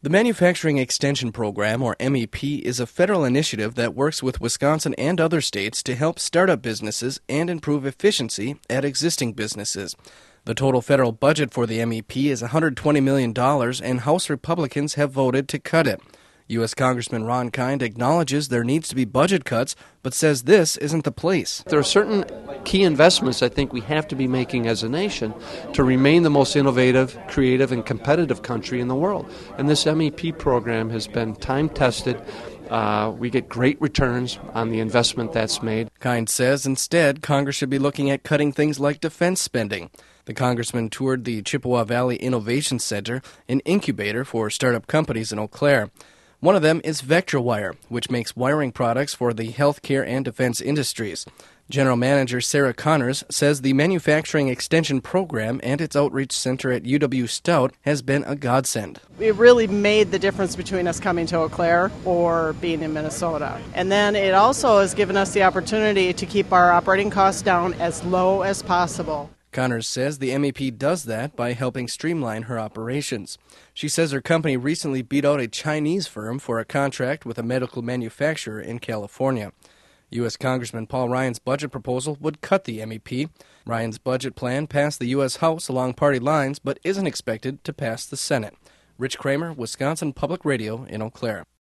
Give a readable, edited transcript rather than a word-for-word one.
The Manufacturing Extension Program, or MEP, is a federal initiative that works with Wisconsin and other states to help startup businesses and improve efficiency at existing businesses. The total federal budget for the MEP is $120 million, and House Republicans have voted to cut it. U.S. Congressman Ron Kind acknowledges there needs to be budget cuts, but says this isn't the place. There are certain key investments I think we have to be making as a nation to remain the most innovative, creative, and competitive country in the world. And this MEP program has been time-tested. We get great returns on the investment that's made. Kind says instead Congress should be looking at cutting things like defense spending. The congressman toured the Chippewa Valley Innovation Center, an incubator for startup companies in Eau Claire. One of them is VectraWire, which makes wiring products for the healthcare and defense industries. General Manager Sarah Connors says the Manufacturing Extension Program and its outreach center at UW-Stout has been a godsend. It really made the difference between us coming to Eau Claire or being in Minnesota. And then it also has given us the opportunity to keep our operating costs down as low as possible. Connors says the MEP does that by helping streamline her operations. She says her company recently beat out a Chinese firm for a contract with a medical manufacturer in California. U.S. Congressman Paul Ryan's budget proposal would cut the MEP. Ryan's budget plan passed the U.S. House along party lines but isn't expected to pass the Senate. Rich Kramer, Wisconsin Public Radio in Eau Claire.